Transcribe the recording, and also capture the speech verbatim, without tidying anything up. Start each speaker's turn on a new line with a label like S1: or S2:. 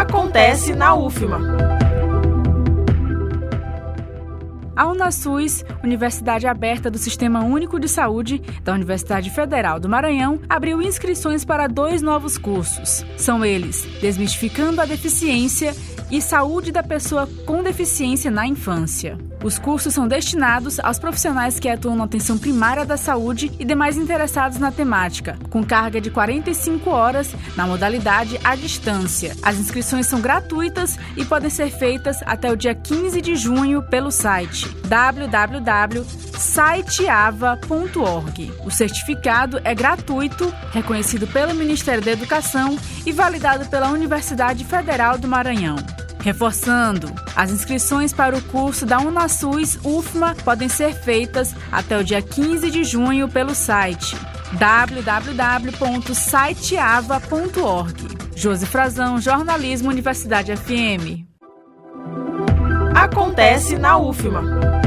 S1: Acontece na U F M A.
S2: A UNASUS, Universidade Aberta do Sistema Único de Saúde, da Universidade Federal do Maranhão, abriu inscrições para dois novos cursos. São eles Desmistificando a Deficiência e Saúde da Pessoa com Deficiência na Infância. Os cursos são destinados aos profissionais que atuam na atenção primária da saúde e demais interessados na temática, com carga de quarenta e cinco horas na modalidade à distância. As inscrições são gratuitas e podem ser feitas até o dia quinze de junho pelo site w w w ponto siteava ponto org. O certificado é gratuito, reconhecido pelo Ministério da Educação e validado pela Universidade Federal do Maranhão. Reforçando, as inscrições para o curso da UNASUS U F M A podem ser feitas até o dia quinze de junho pelo site w w w ponto siteava ponto org. Josi Frazão, Jornalismo, Universidade F M.
S1: Acontece na U F M A.